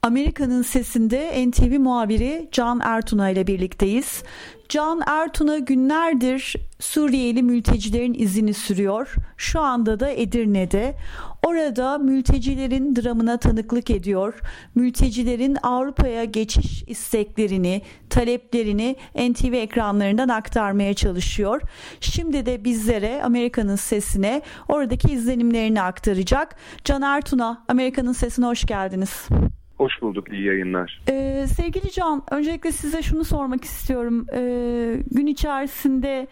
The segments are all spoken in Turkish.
Amerika'nın Sesi'nde NTV muhabiri Can Ertuna ile birlikteyiz. Can Ertuna günlerdir Suriyeli mültecilerin izini sürüyor. Şu anda da Edirne'de. Orada mültecilerin dramına tanıklık ediyor. Mültecilerin Avrupa'ya geçiş isteklerini, taleplerini NTV ekranlarından aktarmaya çalışıyor. Şimdi de bizlere Amerika'nın Sesi'ne oradaki izlenimlerini aktaracak. Can Ertuna, Amerika'nın Sesi'ne hoş geldiniz. Hoş bulduk, iyi yayınlar. Sevgili Can, öncelikle size şunu sormak istiyorum. Gün içerisinde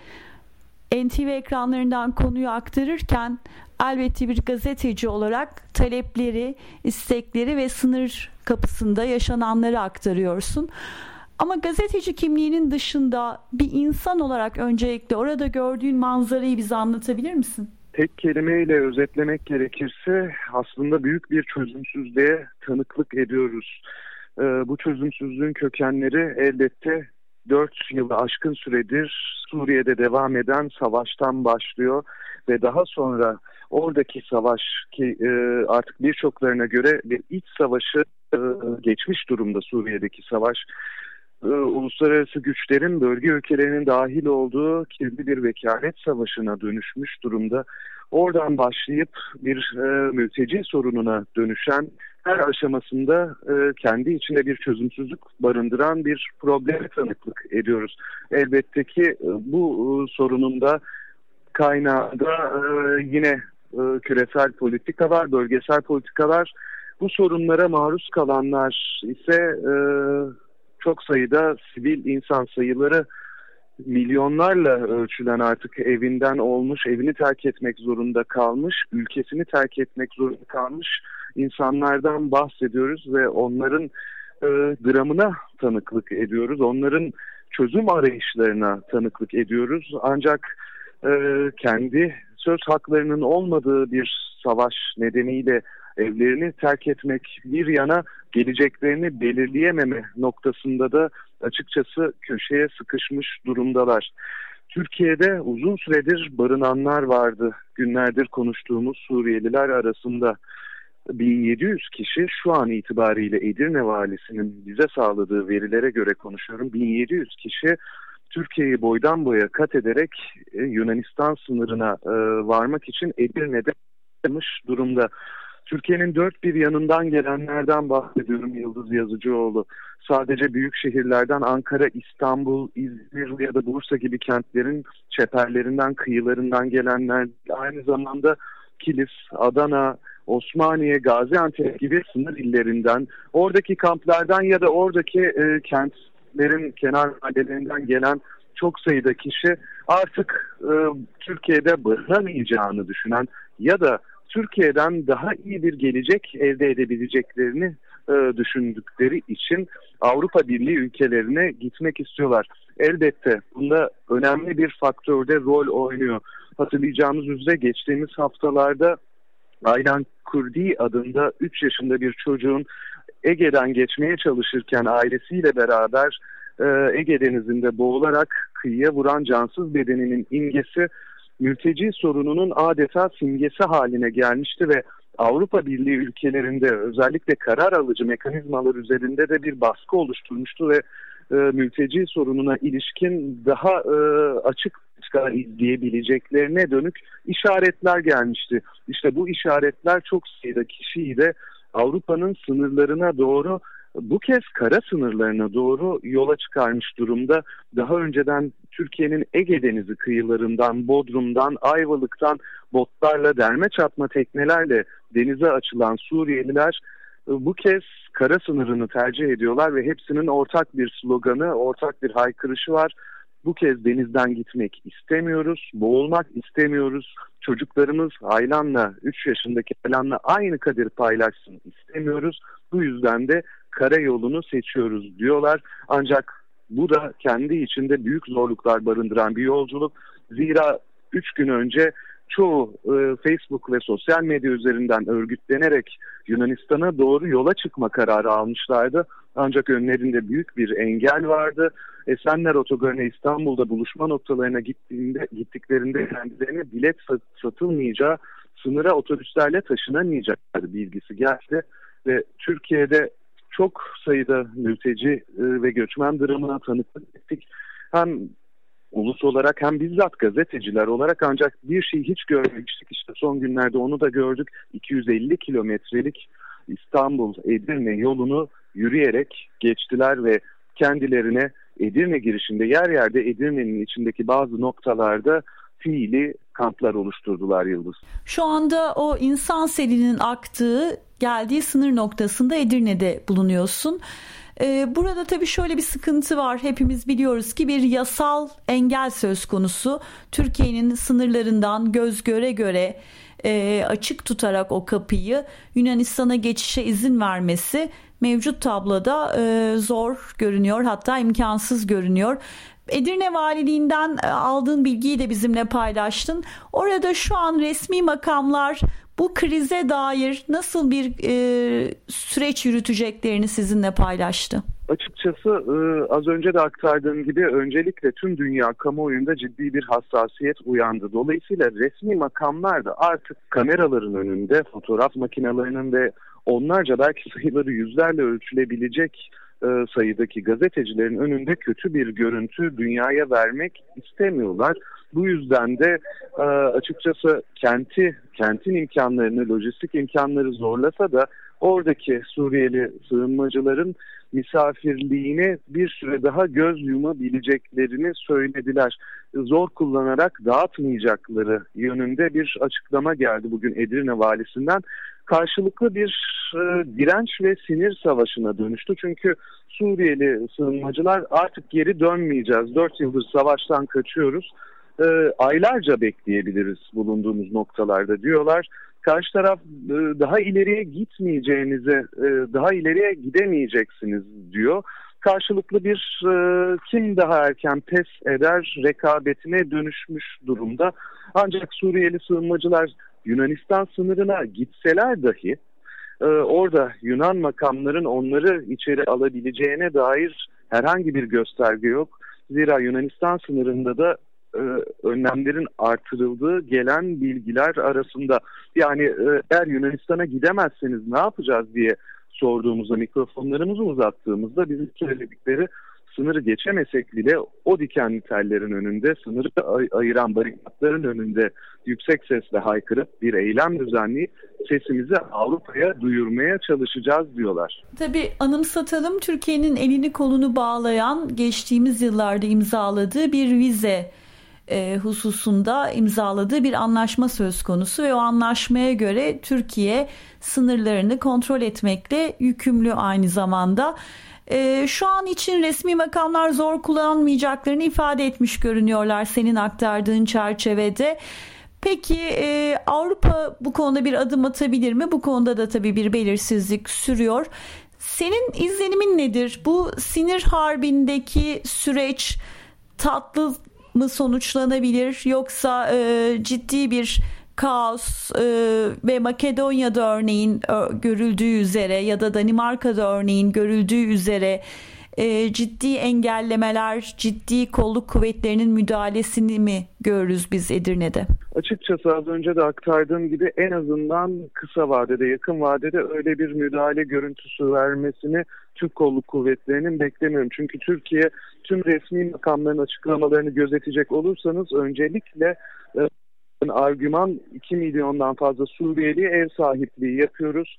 NTV ekranlarından konuyu aktarırken elbette bir gazeteci olarak talepleri, istekleri ve sınır kapısında yaşananları aktarıyorsun. Ama gazeteci kimliğinin dışında bir insan olarak öncelikle orada gördüğün manzarayı bize anlatabilir misin? Tek kelimeyle özetlemek gerekirse aslında büyük bir çözümsüzlüğe tanıklık ediyoruz. Bu çözümsüzlüğün kökenleri elbette 4 yılı aşkın süredir Suriye'de devam eden savaştan başlıyor ve daha sonra oradaki savaş ki artık birçoklarına göre bir iç savaşı geçmiş durumda Suriye'deki savaş. Uluslararası güçlerin bölge ülkelerinin dahil olduğu kirli bir vekalet savaşına dönüşmüş durumda. Oradan başlayıp bir mülteci sorununa dönüşen, her aşamasında kendi içinde bir çözümsüzlük barındıran bir probleme tanıklık ediyoruz. Elbette ki bu sorunun da kaynağında yine küresel politikalar, bölgesel politikalar. Bu sorunlara maruz kalanlar ise çok sayıda sivil insan sayıları milyonlarla ölçülen artık evinden olmuş, evini terk etmek zorunda kalmış, ülkesini terk etmek zorunda kalmış insanlardan bahsediyoruz ve onların dramına tanıklık ediyoruz. Onların çözüm arayışlarına tanıklık ediyoruz. Ancak kendi söz haklarının olmadığı bir savaş nedeniyle evlerini terk etmek bir yana, geleceklerini belirleyememe noktasında da açıkçası köşeye sıkışmış durumdalar. Türkiye'de uzun süredir barınanlar vardı. Günlerdir konuştuğumuz Suriyeliler arasında 1700 kişi şu an itibariyle Edirne Valisi'nin bize sağladığı verilere göre konuşuyorum. 1700 kişi Türkiye'yi boydan boya kat ederek Yunanistan sınırına varmak için Edirne'de durumda. Türkiye'nin dört bir yanından gelenlerden bahsediyorum Yıldız Yazıcıoğlu. Sadece büyük şehirlerden Ankara, İstanbul, İzmir ya da Bursa gibi kentlerin çeperlerinden, kıyılarından gelenler, aynı zamanda Kilis, Adana, Osmaniye, Gaziantep gibi sınır illerinden, oradaki kamplardan ya da oradaki kentlerin kenar mahallelerinden gelen çok sayıda kişi artık Türkiye'de barınamayacağını düşünen ya da Türkiye'den daha iyi bir gelecek elde edebileceklerini düşündükleri için Avrupa Birliği ülkelerine gitmek istiyorlar. Elbette bunda önemli bir faktörde rol oynuyor. Hatırlayacağımız üzere geçtiğimiz haftalarda Aylan Kurdi adında 3 yaşında bir çocuğun Ege'den geçmeye çalışırken ailesiyle beraber Ege Denizi'nde boğularak kıyıya vuran cansız bedeninin imgesi mülteci sorununun adeta simgesi haline gelmişti ve Avrupa Birliği ülkelerinde özellikle karar alıcı mekanizmalar üzerinde de bir baskı oluşturmuştu ve mülteci sorununa ilişkin daha açık izleyebileceklerine dönük işaretler gelmişti. İşte bu işaretler çok sayıda kişiyi de Avrupa'nın sınırlarına doğru, bu kez kara sınırlarına doğru yola çıkarmış durumda. Daha önceden Türkiye'nin Ege Denizi kıyılarından, Bodrum'dan, Ayvalık'tan botlarla, derme çatma teknelerle denize açılan Suriyeliler bu kez kara sınırını tercih ediyorlar ve hepsinin ortak bir sloganı, ortak bir haykırışı var. Bu kez denizden gitmek istemiyoruz, boğulmak istemiyoruz. Çocuklarımız Aylan'la, 3 yaşındaki Aylan'la aynı kaderi paylaşsın istemiyoruz. Bu yüzden de karayolunu seçiyoruz diyorlar. Ancak bu da kendi içinde büyük zorluklar barındıran bir yolculuk. Zira 3 gün önce çoğu Facebook ve sosyal medya üzerinden örgütlenerek Yunanistan'a doğru yola çıkma kararı almışlardı. Ancak önlerinde büyük bir engel vardı. Esenler Otogarı'na, İstanbul'da buluşma noktalarına gittiklerinde kendilerine bilet satılmayacağı, sınıra otobüslerle taşınamayacakları bilgisi geldi. Ve Türkiye'de çok sayıda mülteci ve göçmen dramına tanıklık ettik. Hem ulus olarak hem bizzat gazeteciler olarak, ancak bir şey hiç görmemiştik. İşte son günlerde onu da gördük. 250 kilometrelik İstanbul-Edirne yolunu yürüyerek geçtiler ve kendilerine Edirne girişinde yer yerde Edirne'nin içindeki bazı noktalarda fiili kamplar oluşturdular Yıldız. Şu anda o insan selinin aktığı, geldiği sınır noktasında Edirne'de bulunuyorsun. Burada tabii şöyle bir sıkıntı var. Hepimiz biliyoruz ki bir yasal engel söz konusu. Türkiye'nin sınırlarından göz göre göre açık tutarak o kapıyı Yunanistan'a geçişe izin vermesi mevcut tabloda zor görünüyor, hatta imkansız görünüyor. Edirne Valiliğinden aldığın bilgiyi de bizimle paylaştın. Orada şu an resmi makamlar bu krize dair nasıl bir süreç yürüteceklerini sizinle paylaştı? Açıkçası az önce de aktardığım gibi öncelikle tüm dünya kamuoyunda ciddi bir hassasiyet uyandı. Dolayısıyla resmi makamlar da artık kameraların önünde, fotoğraf makinelerinin ve onlarca, belki sayıları yüzlerle ölçülebilecek sayıdaki gazetecilerin önünde kötü bir görüntü dünyaya vermek istemiyorlar. Bu yüzden de açıkçası kentin imkanlarını, lojistik imkanları zorlasa da oradaki Suriyeli sığınmacıların misafirliğine bir süre daha göz yumabileceklerini söylediler. Zor kullanarak dağıtmayacakları yönünde bir açıklama geldi bugün Edirne valisinden. Karşılıklı bir direnç ve sinir savaşına dönüştü. Çünkü Suriyeli sığınmacılar artık geri dönmeyeceğiz, 4 yıldır savaştan kaçıyoruz, aylarca bekleyebiliriz bulunduğumuz noktalarda diyorlar. Karşı taraf daha ileriye gitmeyeceğinize, daha ileriye gidemeyeceksiniz diyor. Karşılıklı bir kim daha erken pes eder rekabetine dönüşmüş durumda. Ancak Suriyeli sığınmacılar Yunanistan sınırına gitseler dahi orada Yunan makamların onları içeri alabileceğine dair herhangi bir gösterge yok. Zira Yunanistan sınırında da önlemlerin artırıldığı gelen bilgiler arasında. Yani eğer Yunanistan'a gidemezseniz ne yapacağız diye sorduğumuzda, mikrofonlarımızı uzattığımızda bizim söyledikleri, sınırı geçemesek bile o dikenli tellerin önünde, sınırı ayıran barikatların önünde yüksek sesle haykırıp bir eylem düzenleyip sesimizi Avrupa'ya duyurmaya çalışacağız diyorlar. Tabii anımsatalım, Türkiye'nin elini kolunu bağlayan, geçtiğimiz yıllarda imzaladığı bir vize hususunda imzaladığı bir anlaşma söz konusu ve o anlaşmaya göre Türkiye sınırlarını kontrol etmekle yükümlü aynı zamanda. Şu an için resmi makamlar zor kullanmayacaklarını ifade etmiş görünüyorlar senin aktardığın çerçevede. Peki Avrupa bu konuda bir adım atabilir mi? Bu konuda da tabii bir belirsizlik sürüyor. Senin izlenimin nedir? Bu sinir harbindeki süreç tatlı mı sonuçlanabilir, yoksa ciddi bir kaos ve Makedonya'da örneğin görüldüğü üzere ya da Danimarka'da örneğin görüldüğü üzere ciddi engellemeler, ciddi kolluk kuvvetlerinin müdahalesini mi görürüz biz Edirne'de? Açıkçası az önce de aktardığım gibi en azından kısa vadede, yakın vadede öyle bir müdahale görüntüsü vermesini Türk kolluk kuvvetlerinin beklemiyorum. Çünkü Türkiye tüm resmi makamların açıklamalarını gözetecek olursanız öncelikle argüman 2 milyondan fazla Suriyeli ev sahipliği yapıyoruz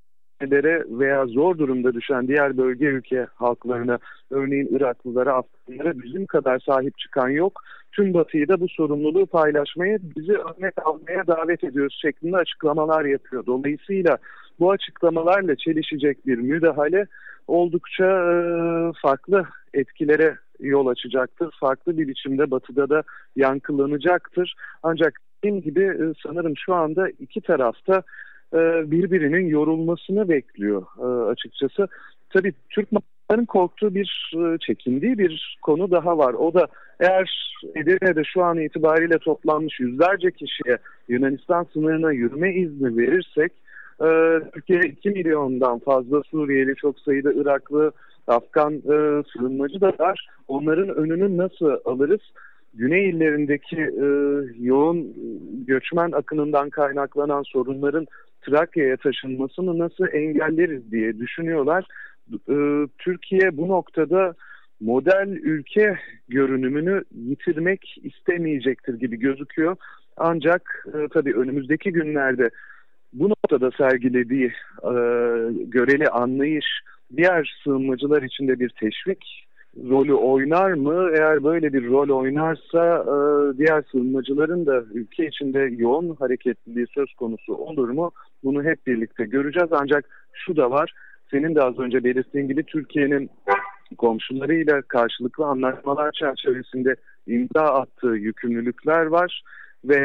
veya zor durumda düşen diğer bölge ülke halklarına, örneğin Iraklılara, Afganlara bizim kadar sahip çıkan yok. Tüm Batı'yı da bu sorumluluğu paylaşmaya, bizi örnek almaya davet ediyoruz şeklinde açıklamalar yapıyor. Dolayısıyla bu açıklamalarla çelişecek bir müdahale oldukça farklı etkilere yol açacaktır. Farklı bir biçimde Batı'da da yankılanacaktır. Ancak dediğim gibi sanırım şu anda iki tarafta birbirinin yorulmasını bekliyor açıkçası. Tabii Türk makamların korktuğu çekindiği bir konu daha var. O da eğer Edirne'de şu an itibariyle toplanmış yüzlerce kişiye Yunanistan sınırına yürüme izni verirsek, Türkiye 2 milyondan fazla Suriyeli, çok sayıda Iraklı, Afgan sığınmacı da var. Onların önünü nasıl alırız? Güney illerindeki yoğun göçmen akınından kaynaklanan sorunların Trakya'ya taşınmasını nasıl engelleriz diye düşünüyorlar. Türkiye bu noktada model ülke görünümünü yitirmek istemeyecektir gibi gözüküyor. Ancak tabii önümüzdeki günlerde bu noktada sergilediği göreli anlayış diğer sığınmacılar için de bir teşvik rolü oynar mı? Eğer böyle bir rol oynarsa diğer sığınmacıların da ülke içinde yoğun hareketliliği söz konusu olur mu? Bunu hep birlikte göreceğiz. Ancak şu da var, senin de az önce belirttiğin gibi Türkiye'nin komşularıyla karşılıklı anlaşmalar çerçevesinde imza attığı yükümlülükler var ve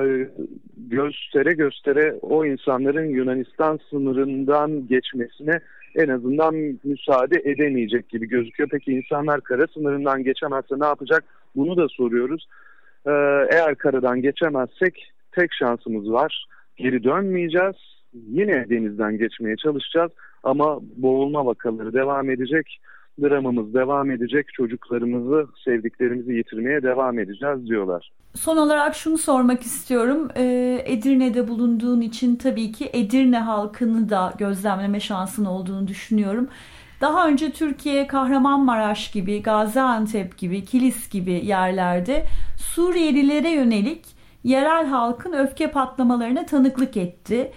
göstere göstere o insanların Yunanistan sınırından geçmesine en azından müsaade edemeyecek gibi gözüküyor. Peki insanlar kara sınırından geçemezse ne yapacak? Bunu da soruyoruz. Eğer karadan geçemezsek tek şansımız var. Geri dönmeyeceğiz. Yine denizden geçmeye çalışacağız ama boğulma vakaları devam edecek. Dramımız devam edecek. Çocuklarımızı, sevdiklerimizi yitirmeye devam edeceğiz diyorlar. Son olarak şunu sormak istiyorum. Edirne'de bulunduğun için tabii ki Edirne halkını da gözlemleme şansın olduğunu düşünüyorum. Daha önce Türkiye Kahramanmaraş gibi, Gaziantep gibi, Kilis gibi yerlerde Suriyelilere yönelik yerel halkın öfke patlamalarına tanıklık etti.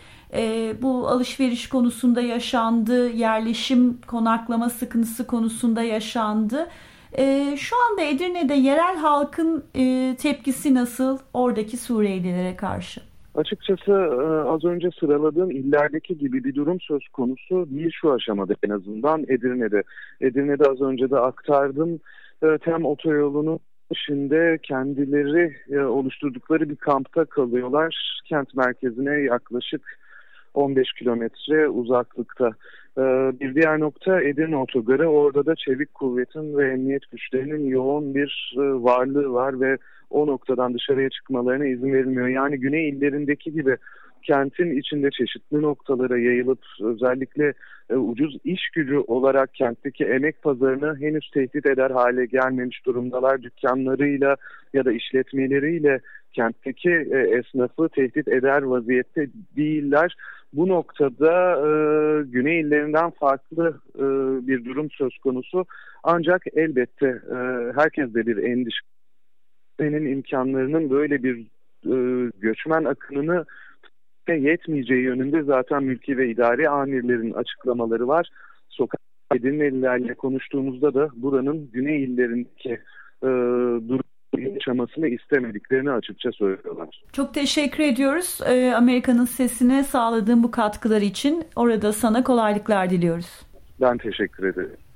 Bu alışveriş konusunda yaşandı, yerleşim, konaklama sıkıntısı konusunda yaşandı. Şu anda Edirne'de yerel halkın tepkisi nasıl oradaki Suriyelilere karşı? Açıkçası az önce sıraladığım illerdeki gibi bir durum söz konusu değil şu aşamada, en azından Edirne'de. Edirne'de az önce de aktardım. Tem otoyolunun içinde kendileri oluşturdukları bir kampta kalıyorlar. Kent merkezine yaklaşık 15 kilometre uzaklıkta. Bir diğer nokta Edirne Otogarı. Orada da çevik kuvvetin ve emniyet güçlerinin yoğun bir varlığı var ve o noktadan dışarıya çıkmalarına izin verilmiyor. Yani güney illerindeki gibi kentin içinde çeşitli noktalara yayılıp özellikle ucuz iş gücü olarak kentteki emek pazarını henüz tehdit eder hale gelmemiş durumdalar. Dükkanlarıyla ya da işletmeleriyle kentteki esnafı tehdit eder vaziyette değiller. Bu noktada güney illerinden farklı bir durum söz konusu. Ancak elbette herkeste bir endişenin imkanlarının böyle bir göçmen akınını yetmeyeceği yönünde zaten mülki ve idari amirlerin açıklamaları var. Sokak Edirnelilerle konuştuğumuzda da buranın güney illerindeki durum yaşamasını istemediklerini açıkça söylüyorlar. Çok teşekkür ediyoruz. Amerika'nın sesine sağladığın bu katkılar için orada sana kolaylıklar diliyoruz. Ben teşekkür ederim.